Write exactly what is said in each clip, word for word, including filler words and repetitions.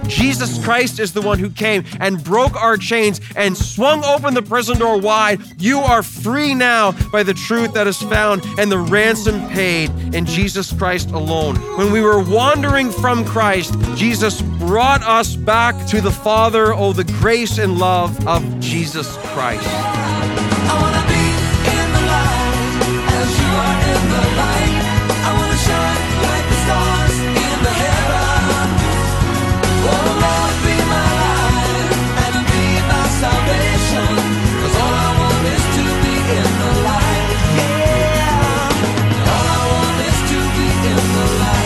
Jesus Christ is the one who came and broke our chains and swung open the prison door wide. You are free now by the truth that is found and the ransom paid in Jesus Christ alone. When we were wandering from Christ, Jesus brought us back to the Father. Oh, the grace and love of Jesus Christ. I wanna be in the light as you are in the light. I wanna shine like the stars in the heaven. Oh Lord, be my light and be my salvation. 'Cause all I want is to be in the light. Yeah. All I want is to be in the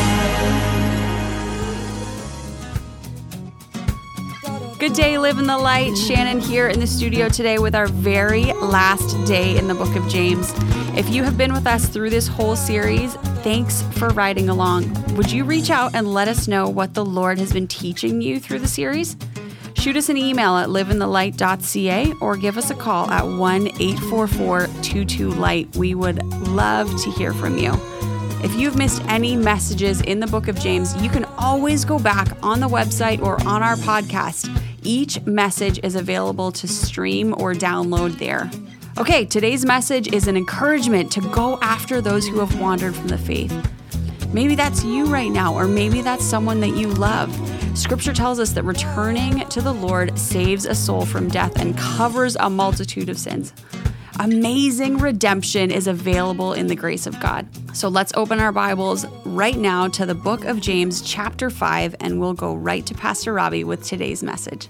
light. Good day, live in the light. Shannon here in the studio today with our very last day in the book of James. If you have been with us through this whole series, thanks for riding along. Would you reach out and let us know what the Lord has been teaching you through the series? Shoot us an email at live in the light dot c a or give us a call at one eight four four two two light. We would love to hear from you. If you've missed any messages in the book of James, you can always go back on the website or on our podcast. Each message is available to stream or download there. Okay, today's message is an encouragement to go after those who have wandered from the faith. Maybe that's you right now, or maybe that's someone that you love. Scripture tells us that returning to the Lord saves a soul from death and covers a multitude of sins. Amazing redemption is available in the grace of God. So let's open our Bibles right now to the book of James, chapter five, and we'll go right to Pastor Robbie with today's message.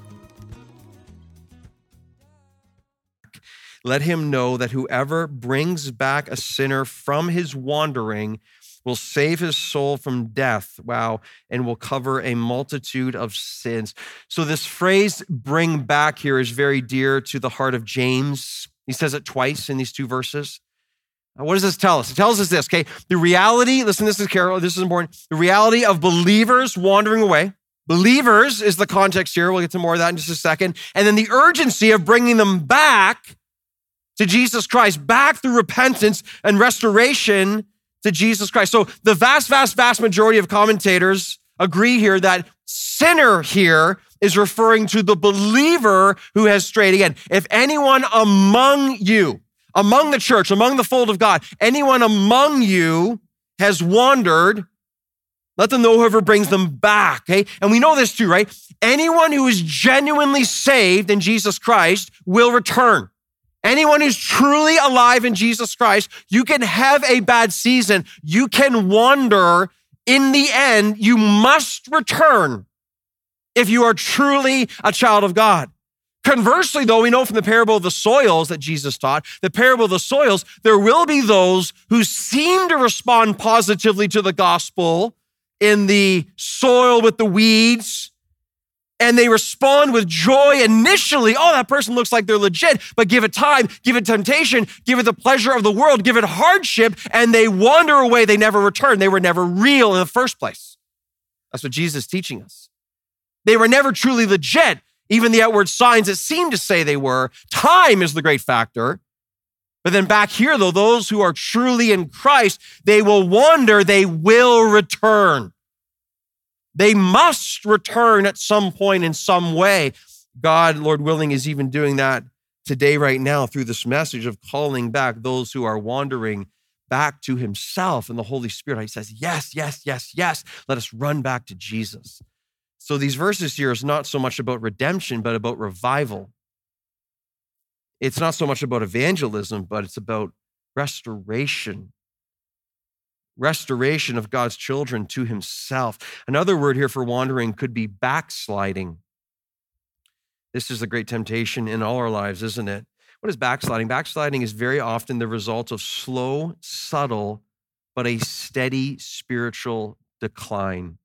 Let him know that whoever brings back a sinner from his wandering will save his soul from death, wow, and will cover a multitude of sins. So this phrase, bring back, here is very dear to the heart of James. He says it twice in these two verses. What does this tell us? It tells us this, okay? The reality, listen, this is Carol, this is important. The reality of believers wandering away. Believers is the context here. We'll get to more of that in just a second. And then the urgency of bringing them back to Jesus Christ, back through repentance and restoration to Jesus Christ. So the vast, vast, vast majority of commentators agree here that sinner here is referring to the believer who has strayed. Again, if anyone among you, among the church, among the fold of God, anyone among you has wandered, let them know whoever brings them back, okay? And we know this too, right? Anyone who is genuinely saved in Jesus Christ will return. Anyone who's truly alive in Jesus Christ, you can have a bad season. You can wander. In the end, you must return if you are truly a child of God. Conversely, though, we know from the parable of the soils that Jesus taught, the parable of the soils, there will be those who seem to respond positively to the gospel in the soil with the weeds, and they respond with joy initially. Oh, that person looks like they're legit, but give it time, give it temptation, give it the pleasure of the world, give it hardship, and they wander away. They never return. They were never real in the first place. That's what Jesus is teaching us. They were never truly legit. Even the outward signs that seem to say they were. Time is the great factor. But then back here, though, those who are truly in Christ, they will wander, they will return. They must return at some point in some way. God, Lord willing, is even doing that today, right now, through this message of calling back those who are wandering back to himself and the Holy Spirit. He says, yes, yes, yes, yes. Let us run back to Jesus. So these verses here is not so much about redemption, but about revival. It's not so much about evangelism, but it's about restoration. Restoration of God's children to himself. Another word here for wandering could be backsliding. This is a great temptation in all our lives, isn't it? What is backsliding? Backsliding is very often the result of slow, subtle, but a steady spiritual decline.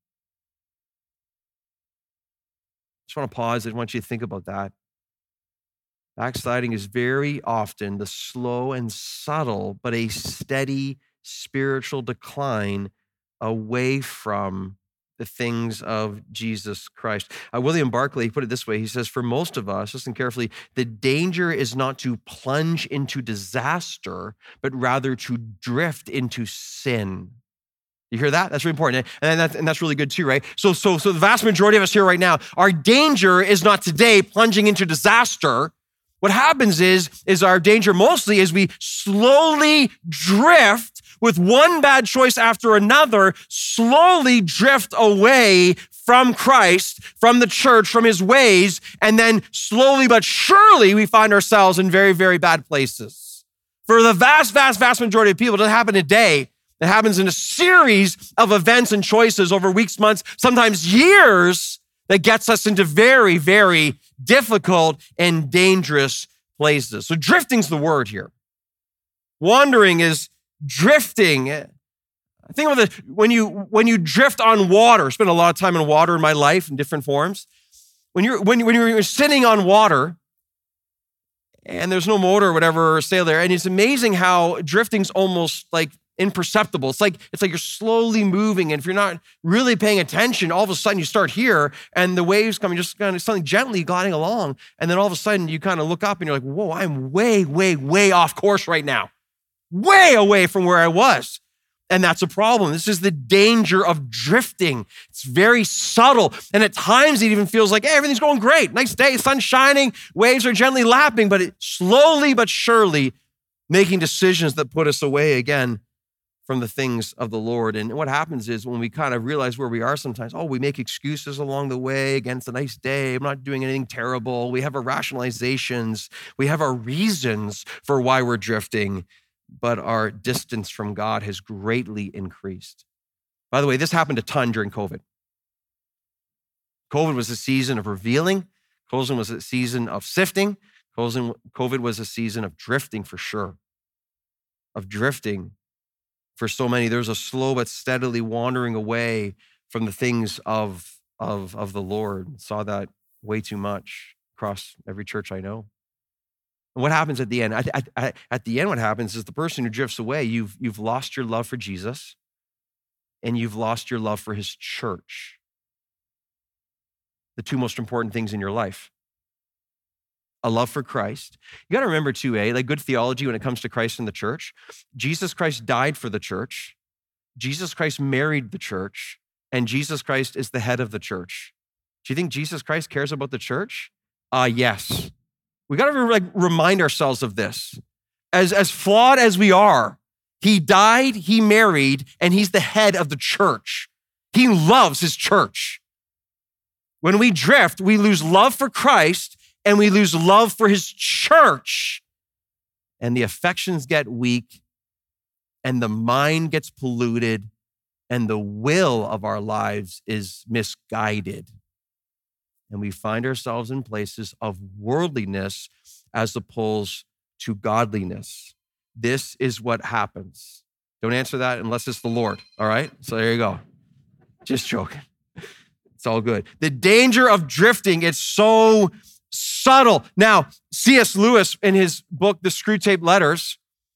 Just want to pause. I want you to think about that. Backsliding is very often the slow and subtle, but a steady spiritual decline away from the things of Jesus Christ. Uh, William Barclay put it this way. He says, for most of us, listen carefully, the danger is not to plunge into disaster, but rather to drift into sin. You hear that? That's really important. And that's, and that's really good too, right? So, so, so the vast majority of us here right now, our danger is not today plunging into disaster. What happens is, is our danger mostly is we slowly drift with one bad choice after another, slowly drift away from Christ, from the church, from his ways, and then slowly but surely we find ourselves in very, very bad places. For the vast, vast, vast majority of people, it doesn't happen today. It happens in a series of events and choices over weeks, months, sometimes years, that gets us into very, very difficult and dangerous places. So drifting's the word here. Wandering is drifting. Think about this, when you when you drift on water, spent a lot of time in water in my life in different forms. When you're when, when you're sitting on water and there's no motor or whatever sail there, and it's amazing how drifting's almost like imperceptible. It's like it's like you're slowly moving, and if you're not really paying attention, all of a sudden you start here, and the waves coming, just kind of something gently gliding along, and then all of a sudden you kind of look up and you're like, whoa, I'm way, way, way off course right now, way away from where I was. And that's a problem. This is the danger of drifting. It's very subtle. And at times it even feels like, hey, everything's going great. Nice day, sun's shining, waves are gently lapping, but it slowly but surely making decisions that put us away again from the things of the Lord. And what happens is when we kind of realize where we are sometimes, oh, we make excuses along the way. Again, it's a nice day. I'm not doing anything terrible. We have our rationalizations. We have our reasons for why we're drifting, but our distance from God has greatly increased. By the way, this happened a ton during COVID. COVID was a season of revealing. COVID was a season of sifting. COVID was a season of drifting for sure, of drifting for so many. There's a slow but steadily wandering away from the things of, of, of the Lord. Saw that way too much across every church I know. And what happens at the end? At, at, at the end, what happens is the person who drifts away, you've, you've lost your love for Jesus and you've lost your love for his church. The two most important things in your life. A love for Christ. You got to remember too, eh, like good theology when it comes to Christ and the church. Jesus Christ died for the church. Jesus Christ married the church. And Jesus Christ is the head of the church. Do you think Jesus Christ cares about the church? Uh, yes. We got to like remind ourselves of this. As, as flawed as we are, he died, he married, and he's the head of the church. He loves his church. When we drift, we lose love for Christ and we lose love for his church. And the affections get weak and the mind gets polluted and the will of our lives is misguided. And we find ourselves in places of worldliness as opposed to godliness. This is what happens. Don't answer that unless it's the Lord, all right? So there you go. Just joking. It's all good. The danger of drifting, it's so subtle. Now, C S Lewis, in his book, The Screwtape Letters,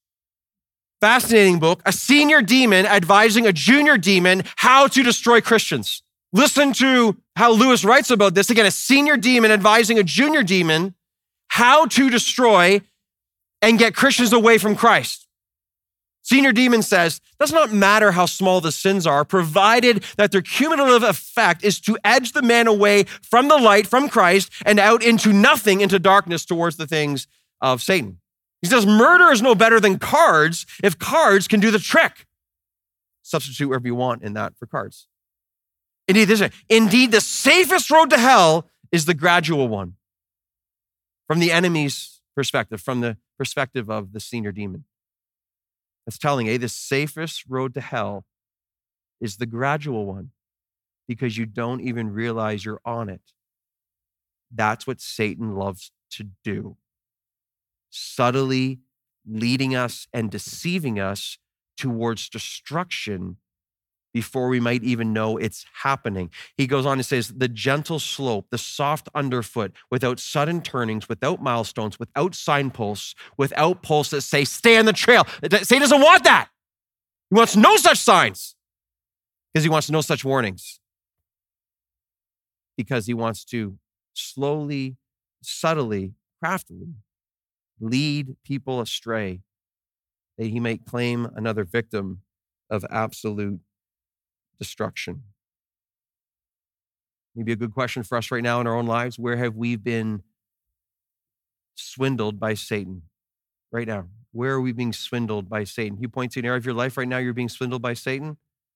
fascinating book, a senior demon advising a junior demon how to destroy Christians. Listen to how Lewis writes about this. Again, a senior demon advising a junior demon how to destroy and get Christians away from Christ. Senior demon says, does not matter how small the sins are, provided that their cumulative effect is to edge the man away from the light, from Christ, and out into nothing, into darkness towards the things of Satan. He says, murder is no better than cards if cards can do the trick. Substitute wherever you want in that for cards. Indeed, this is, indeed, the safest road to hell is the gradual one. From the enemy's perspective, from the perspective of the senior demon. That's telling, eh? The safest road to hell is the gradual one because you don't even realize you're on it. That's what Satan loves to do. Subtly leading us and deceiving us towards destruction before we might even know it's happening. He goes on and says, the gentle slope, the soft underfoot, without sudden turnings, without milestones, without signposts, without posts that say, stay on the trail. Satan doesn't want that. He wants no such signs because he wants no such warnings. Because he wants to slowly, subtly, craftily lead people astray that he might claim another victim of absolute destruction. Maybe a good question for us right now in our own lives. Where have we been swindled by Satan right now? Where are we being swindled by Satan? You point to an area of your life right now you're being swindled by Satan?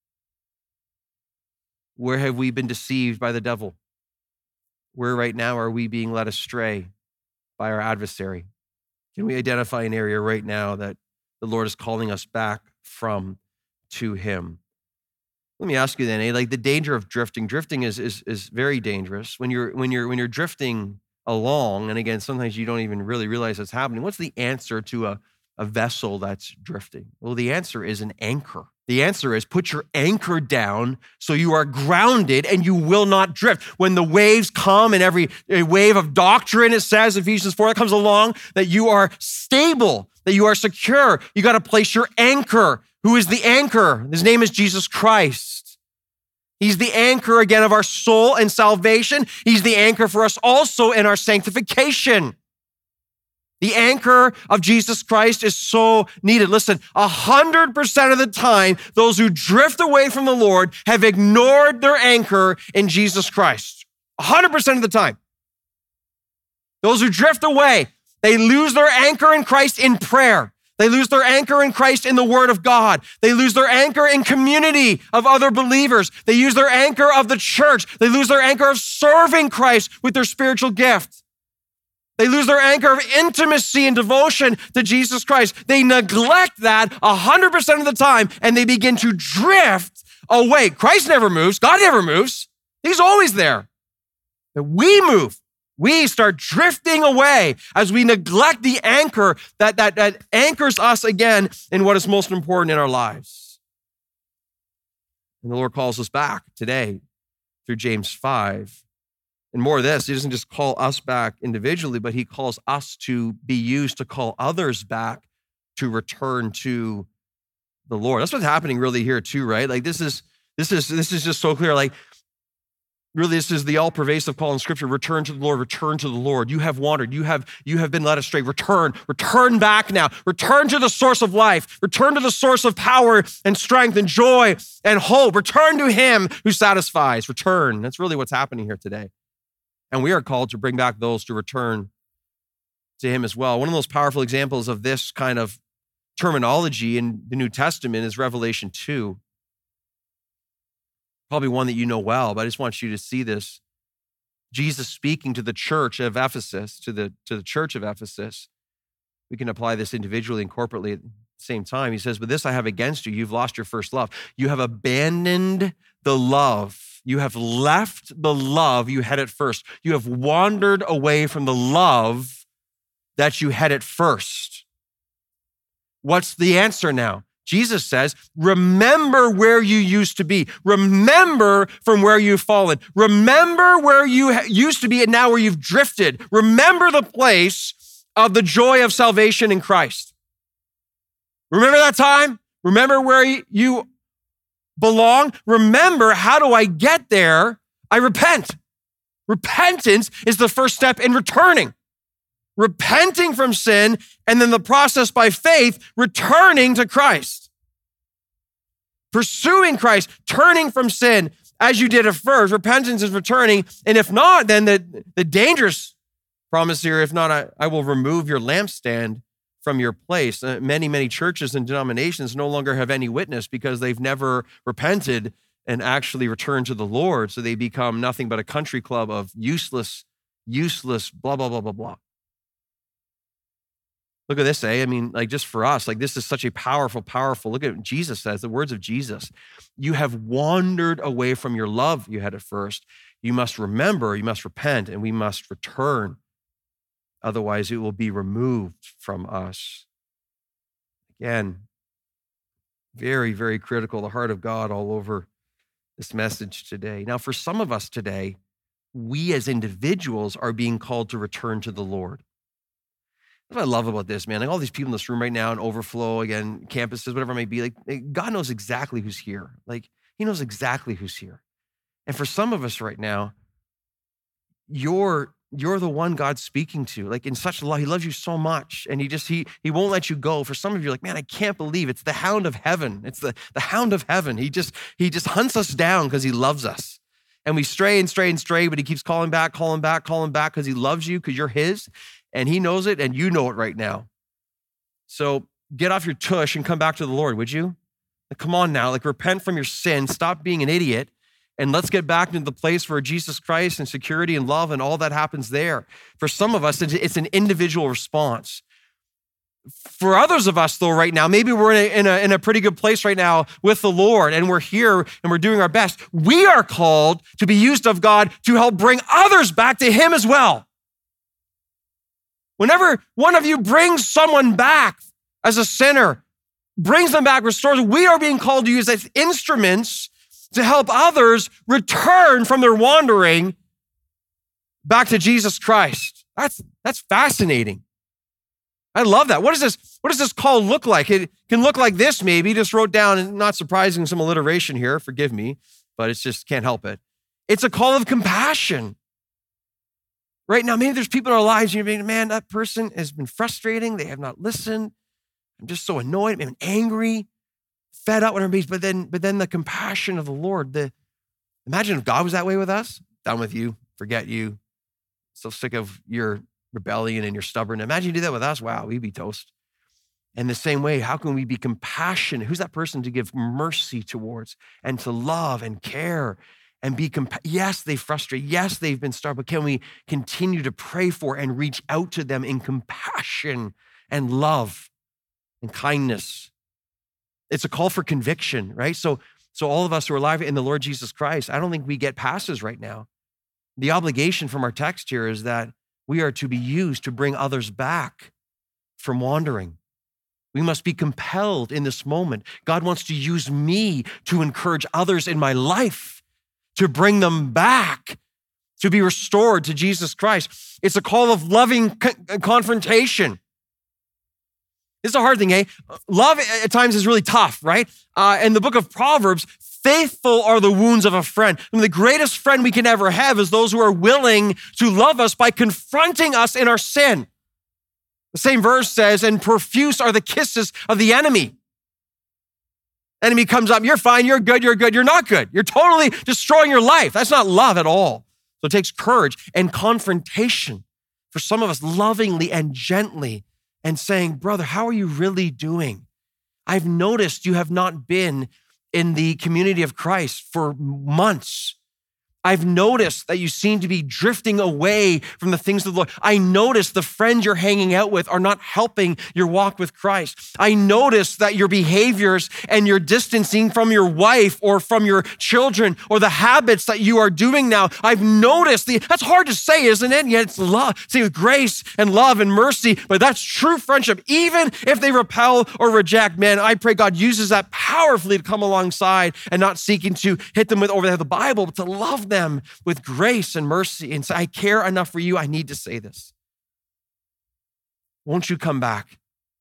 Where have we been deceived by the devil? Where right now are we being led astray by our adversary? Can we identify an area right now that the Lord is calling us back from to him? Let me ask you then, eh? Like the danger of drifting. Drifting is, is, is very dangerous. When you're, when, you're, when you're drifting along, and again, sometimes you don't even really realize what's happening. What's the answer to a, a vessel that's drifting? Well, the answer is an anchor. The answer is put your anchor down so you are grounded and you will not drift. When the waves come and every wave of doctrine, it says, Ephesians four, that comes along, that you are stable, that you are secure. You got to place your anchor. Who is the anchor? His name is Jesus Christ. He's the anchor again of our soul and salvation. He's the anchor for us also in our sanctification. The anchor of Jesus Christ is so needed. Listen, a hundred percent of the time, those who drift away from the Lord have ignored their anchor in Jesus Christ. A hundred percent of the time. Those who drift away, they lose their anchor in Christ in prayer. They lose their anchor in Christ in the Word of God. They lose their anchor in community of other believers. They use their anchor of the church. They lose their anchor of serving Christ with their spiritual gift. They lose their anchor of intimacy and devotion to Jesus Christ. They neglect that one hundred percent of the time, and they begin to drift away. Christ never moves. God never moves. He's always there. But we move. We start drifting away as we neglect the anchor that, that, that anchors us again in what is most important in our lives. And the Lord calls us back today through James five. And more of this, he doesn't just call us back individually, but he calls us to be used to call others back to return to the Lord. That's what's happening really here too, right? Like this is, this is, this is just so clear. Like, really, this is the all-pervasive call in Scripture. Return to the Lord, return to the Lord. You have wandered, you have, you have been led astray. Return, return back now. Return to the source of life. Return to the source of power and strength and joy and hope. Return to him who satisfies. Return. That's really what's happening here today. And we are called to bring back those to return to him as well. One of the most powerful examples of this kind of terminology in the New Testament is Revelation two. Probably one that you know well, but I just want you to see this. Jesus speaking to the church of Ephesus, to the, to the church of Ephesus. We can apply this individually and corporately at the same time. He says, but this I have against you. You've lost your first love. You have abandoned the love. You have left the love you had at first. You have wandered away from the love that you had at first. What's the answer now? Jesus says, remember where you used to be. Remember from where you've fallen. Remember where you ha- used to be and now where you've drifted. Remember the place of the joy of salvation in Christ. Remember that time? Remember where you belong? Remember, how do I get there? I repent. Repentance is the first step in returning. Repenting from sin, and then the process by faith, returning to Christ. Pursuing Christ, turning from sin as you did at first. Repentance is returning, and if not, then the, the dangerous promise here, if not, I, I will remove your lampstand from your place. Uh, many, many churches and denominations no longer have any witness because they've never repented and actually returned to the Lord, so they become nothing but a country club of useless, useless, blah, blah, blah, blah, blah. Look at this, eh? I mean, like just for us, like this is such a powerful, powerful, look at what Jesus says, the words of Jesus. You have wandered away from your love you had at first. You must remember, you must repent, and we must return. Otherwise, it will be removed from us. Again, very, very critical, the heart of God all over this message today. Now, for some of us today, we as individuals are being called to return to the Lord. That's what I love about this, man. Like all these people in this room right now in Overflow, again, campuses, whatever it may be, like God knows exactly who's here. Like he knows exactly who's here. And for some of us right now, your you're the one God's speaking to, like in such love. He loves you so much, and he just, he, he won't let you go. For some of you, like, man, I can't believe it's the hound of heaven. It's the, the hound of heaven. He just, he just hunts us down because he loves us. And we stray and stray and stray, but he keeps calling back, calling back, calling back because he loves you, because you're his, and he knows it, and you know it right now. So get off your tush and come back to the Lord, would you? Like, come on now, like repent from your sin, stop being an idiot, and let's get back into the place where Jesus Christ and security and love and all that happens there. For some of us, it's an individual response. For others of us, though, right now, maybe we're in a, in a, in a pretty good place right now with the Lord, and we're here and we're doing our best. We are called to be used of God to help bring others back to him as well. Whenever one of you brings someone back as a sinner, brings them back, restores, we are being called to use as instruments to help others return from their wandering back to Jesus Christ. That's, that's fascinating. I love that. What does this, what does this call look like? It can look like this, maybe. Just wrote down, not surprising, some alliteration here. Forgive me, but it's just can't help it. It's a call of compassion. Right now, maybe there's people in our lives, you're thinking, man, that person has been frustrating. They have not listened. I'm just so annoyed, I'm angry, fed up, whatever it means. But then, but then the compassion of the Lord, the imagine if God was that way with us, done with you, forget you, so sick of your rebellion and your stubbornness. Imagine you do that with us. Wow, we'd be toast. And the same way, how can we be compassionate? Who's that person to give mercy towards and to love and care and be compa- Yes, they frustrate. Yes, they've been starved, but can we continue to pray for and reach out to them in compassion and love and kindness? It's a call for conviction, right? So, so all of us who are alive in the Lord Jesus Christ, I don't think we get passes right now. The obligation from our text here is that we are to be used to bring others back from wandering. We must be compelled in this moment. God wants to use me to encourage others in my life, to bring them back, to be restored to Jesus Christ. It's a call of loving co- confrontation. This is a hard thing, eh? Love at times is really tough, right? Uh, in the book of Proverbs, faithful are the wounds of a friend. I mean, the greatest friend we can ever have is those who are willing to love us by confronting us in our sin. The same verse says, and profuse are the kisses of the enemy. Enemy comes up, you're fine, you're good, you're good, you're not good. You're totally destroying your life. That's not love at all. So it takes courage and confrontation for some of us, lovingly and gently, and saying, brother, how are you really doing? I've noticed you have not been in the community of Christ for months. I've noticed that you seem to be drifting away from the things of the Lord. I notice the friends you're hanging out with are not helping your walk with Christ. I notice that your behaviors and your distancing from your wife or from your children or the habits that you are doing now, I've noticed. The, that's hard to say, isn't it? Yet it's love, say with grace and love and mercy, but that's true friendship. Even if they repel or reject, man, I pray God uses that powerfully to come alongside and not seeking to hit them with over the Bible, but to love them them with grace and mercy and say, I care enough for you. I need to say this. Won't you come back?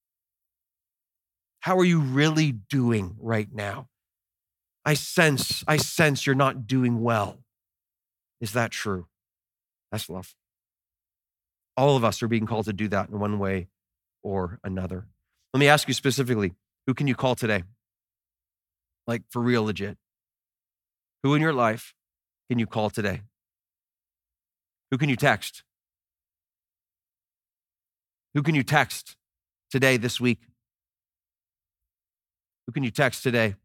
How are you really doing right now? I sense, I sense you're not doing well. Is that true? That's love. All of us are being called to do that in one way or another. Let me ask you specifically, who can you call today? Like for real, legit. Who in your life can you call today? Who can you text? Who can you text today, this week? Who can you text today?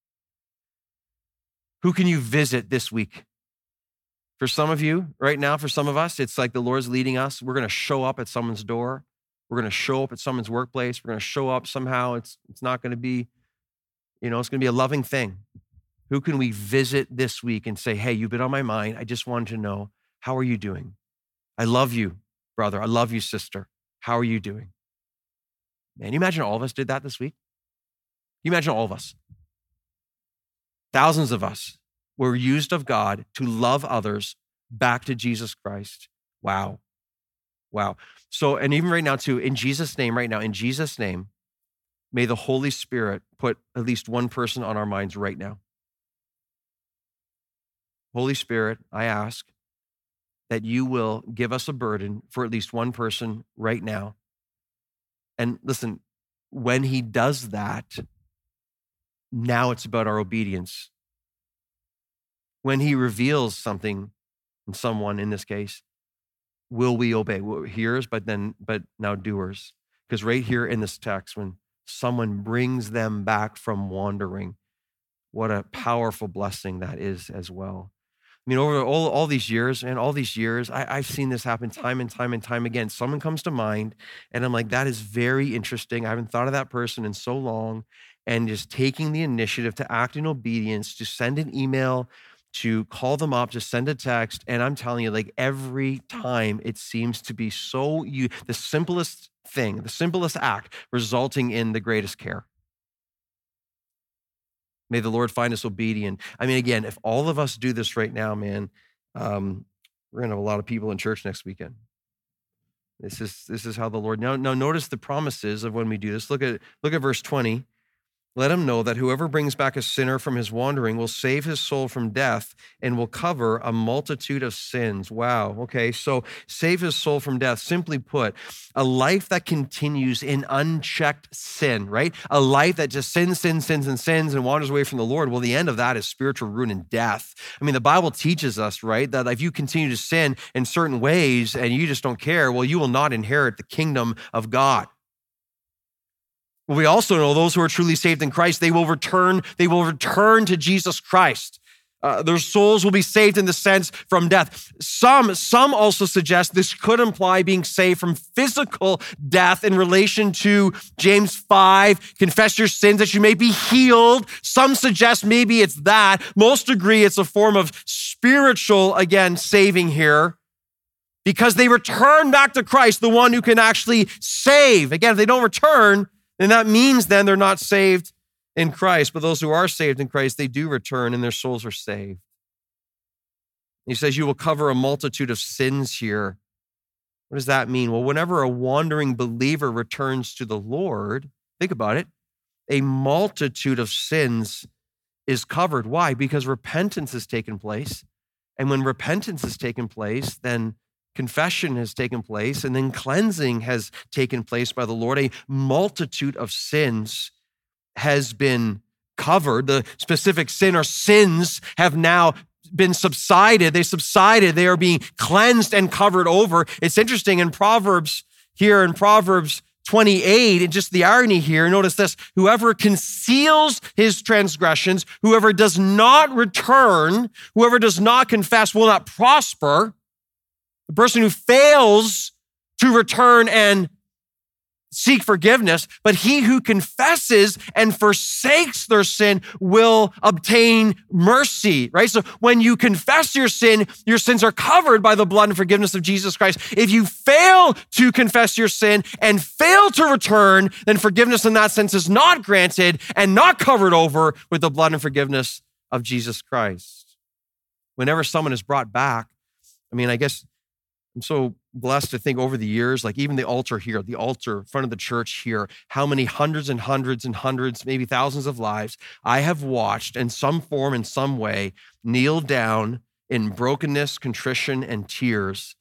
Who can you visit this week? For some of you right now, for some of us, it's like the Lord's leading us. We're going to show up at someone's door. We're going to show up at someone's workplace. We're going to show up somehow. It's, it's not going to be, you know, it's going to be a loving thing. Who can we visit this week and say, hey, you've been on my mind. I just wanted to know, how are you doing? I love you, brother. I love you, sister. How are you doing? Man, you imagine all of us did that this week? You imagine all of us. Thousands of us were used of God to love others back to Jesus Christ. Wow. Wow. So, and even right now too, in Jesus' name, right now, in Jesus' name, may the Holy Spirit put at least one person on our minds right now. Holy Spirit, I ask that you will give us a burden for at least one person right now. And listen, when he does that, now it's about our obedience. When he reveals something in someone, in this case, will we obey? Well, hearers, but then, but now doers. Because right here in this text, when someone brings them back from wandering, what a powerful blessing that is as well. I mean, over all, all these years, and all these years, I, I've seen this happen time and time and time again. Someone comes to mind, and I'm like, that is very interesting. I haven't thought of that person in so long. And just taking the initiative to act in obedience, to send an email, to call them up, to send a text. And I'm telling you, like every time it seems to be so, you the simplest thing, the simplest act resulting in the greatest care. May the Lord find us obedient. I mean, again, if all of us do this right now, man, um, we're gonna have a lot of people in church next weekend. This is this is how the Lord. Now, now notice the promises of when we do this. Look at look at verse twenty. Let him know that whoever brings back a sinner from his wandering will save his soul from death and will cover a multitude of sins. Wow. Okay. So save his soul from death. Simply put, a life that continues in unchecked sin, right? A life that just sins, sins, sins, and sins and wanders away from the Lord. Well, the end of that is spiritual ruin and death. I mean, the Bible teaches us, right, that if you continue to sin in certain ways and you just don't care, well, you will not inherit the kingdom of God. We also know those who are truly saved in Christ, they will return, they will return to Jesus Christ. Uh, their souls will be saved in the sense from death. Some, some also suggest this could imply being saved from physical death in relation to James five, confess your sins that you may be healed. Some suggest maybe it's that. Most agree it's a form of spiritual, again, saving here, because they return back to Christ, the one who can actually save. Again, if they don't return, and that means then they're not saved in Christ. But those who are saved in Christ, they do return and their souls are saved. He says, you will cover a multitude of sins here. What does that mean? Well, whenever a wandering believer returns to the Lord, think about it, a multitude of sins is covered. Why? Because repentance has taken place. And when repentance has taken place, then confession has taken place, and then cleansing has taken place by the Lord. A multitude of sins has been covered. The specific sin or sins have now been subsided. They subsided. They are being cleansed and covered over. It's interesting in Proverbs, here in Proverbs twenty-eight, and just the irony here, notice this, whoever conceals his transgressions, whoever does not return, whoever does not confess will not prosper. The person who fails to return and seek forgiveness, but he who confesses and forsakes their sin will obtain mercy, right? So when you confess your sin, your sins are covered by the blood and forgiveness of Jesus Christ. If you fail to confess your sin and fail to return, then forgiveness in that sense is not granted and not covered over with the blood and forgiveness of Jesus Christ. Whenever someone is brought back, I mean, I guess I'm so blessed to think over the years, like even the altar here, the altar in front of the church here, how many hundreds and hundreds and hundreds, maybe thousands of lives I have watched in some form, in some way, kneel down in brokenness, contrition, and tears,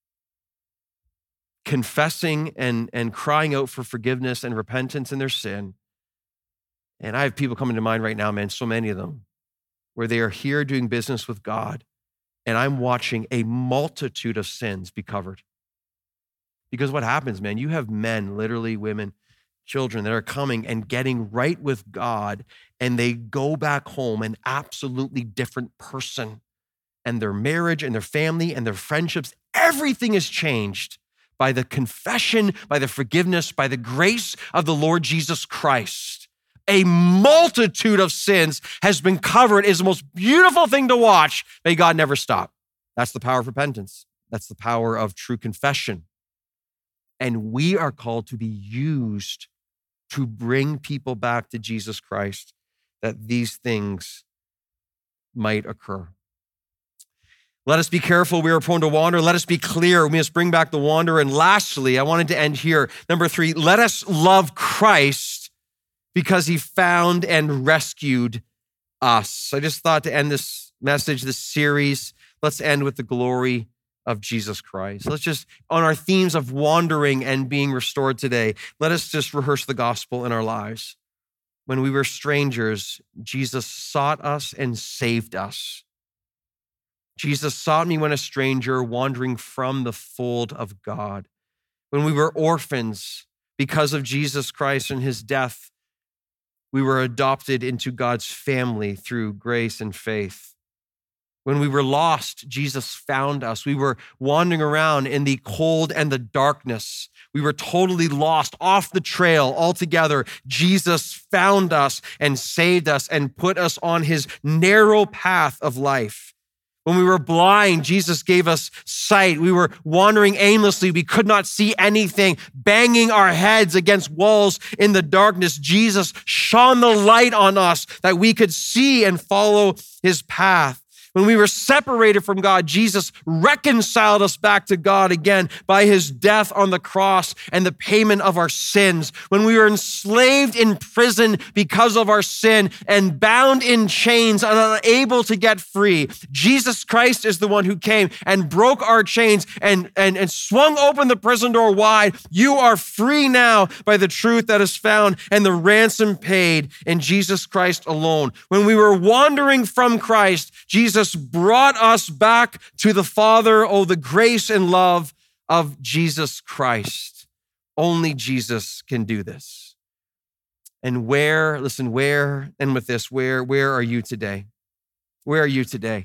confessing and, and crying out for forgiveness and repentance in their sin. And I have people coming to mind right now, man, so many of them, where they are here doing business with God. And I'm watching a multitude of sins be covered. Because what happens, man, you have men, literally women, children that are coming and getting right with God, and they go back home an absolutely different person. And their marriage and their family and their friendships, everything is changed by the confession, by the forgiveness, by the grace of the Lord Jesus Christ. A multitude of sins has been covered. It's the most beautiful thing to watch. May God never stop. That's the power of repentance. That's the power of true confession. And we are called to be used to bring people back to Jesus Christ, that these things might occur. Let us be careful. We are prone to wander. Let us be clear. We must bring back the wanderer. And lastly, I wanted to end here. Number three, let us love Christ because he found and rescued us. I just thought to end this message, this series, let's end with the glory of Jesus Christ. Let's just, on our themes of wandering and being restored today, let us just rehearse the gospel in our lives. When we were strangers, Jesus sought us and saved us. Jesus sought me when a stranger, wandering from the fold of God. When we were orphans, because of Jesus Christ and his death, we were adopted into God's family through grace and faith. When we were lost, Jesus found us. We were wandering around in the cold and the darkness. We were totally lost, off the trail altogether. Jesus found us and saved us and put us on his narrow path of life. When we were blind, Jesus gave us sight. We were wandering aimlessly. We could not see anything, banging our heads against walls in the darkness. Jesus shone the light on us that we could see and follow his path. When we were separated from God, Jesus reconciled us back to God again by his death on the cross and the payment of our sins. When we were enslaved in prison because of our sin and bound in chains and unable to get free, Jesus Christ is the one who came and broke our chains and, and, and swung open the prison door wide. You are free now by the truth that is found and the ransom paid in Jesus Christ alone. When we were wandering from Christ, Jesus brought us back to the Father. Oh, the grace and love of Jesus Christ. Only Jesus can do this. And where, listen, where, and with this, where, where are you today? Where are you today?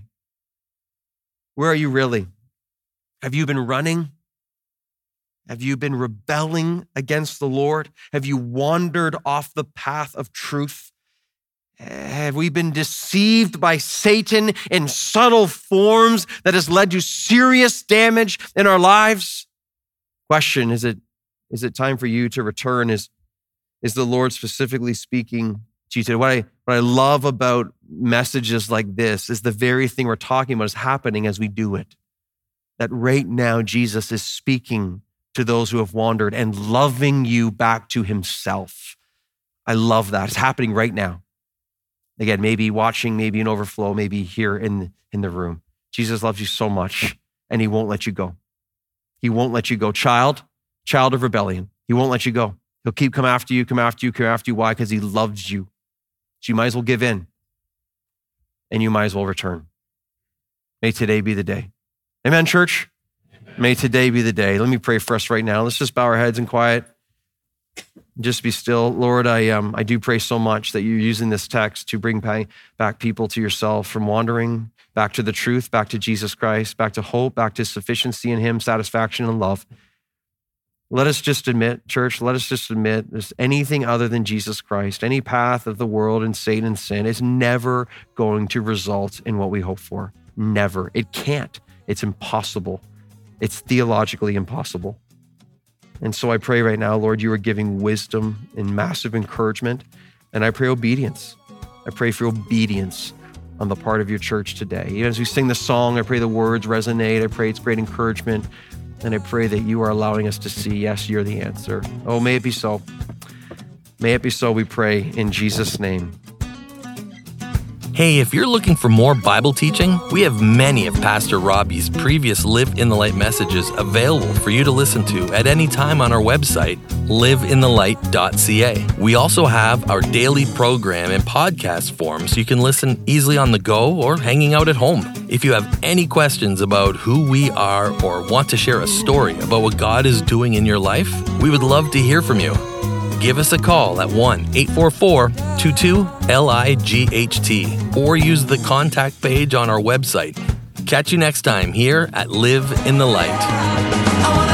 Where are you really? Have you been running? Have you been rebelling against the Lord? Have you wandered off the path of truth? Have we been deceived by Satan in subtle forms that has led to serious damage in our lives? Question, is it, is it time for you to return? Is, is the Lord specifically speaking to you today? What I, what I love about messages like this is the very thing we're talking about is happening as we do it. That right now Jesus is speaking to those who have wandered and loving you back to himself. I love that. It's happening right now. Again, maybe watching, maybe in overflow, maybe here in, in the room. Jesus loves you so much and he won't let you go. He won't let you go. Child, child of rebellion. He won't let you go. He'll keep come after you, come after you, come after you. Why? Because he loves you. So you might as well give in and you might as well return. May today be the day. Amen, church? May today be the day. Let me pray for us right now. Let's just bow our heads in quiet. Just be still. Lord, I um I do pray so much that you're using this text to bring back people to yourself from wandering, back to the truth, back to Jesus Christ, back to hope, back to sufficiency in him, satisfaction and love. Let us just admit, church, let us just admit there's anything other than Jesus Christ, any path of the world and Satan and sin is never going to result in what we hope for. Never. It can't. It's impossible. It's theologically impossible. And so I pray right now, Lord, you are giving wisdom and massive encouragement. And I pray obedience. I pray for obedience on the part of your church today. Even as we sing the song, I pray the words resonate. I pray it's great encouragement. And I pray that you are allowing us to see, yes, you're the answer. Oh, may it be so. May it be so, we pray in Jesus' name. Hey, if you're looking for more Bible teaching, we have many of Pastor Robbie's previous Live in the Light messages available for you to listen to at any time on our website, live in the light dot c a. We also have our daily program in podcast form so you can listen easily on the go or hanging out at home. If you have any questions about who we are or want to share a story about what God is doing in your life, we would love to hear from you. Give us a call at one eight four four, two two, L I G H T or use the contact page on our website. Catch you next time here at Live in the Light.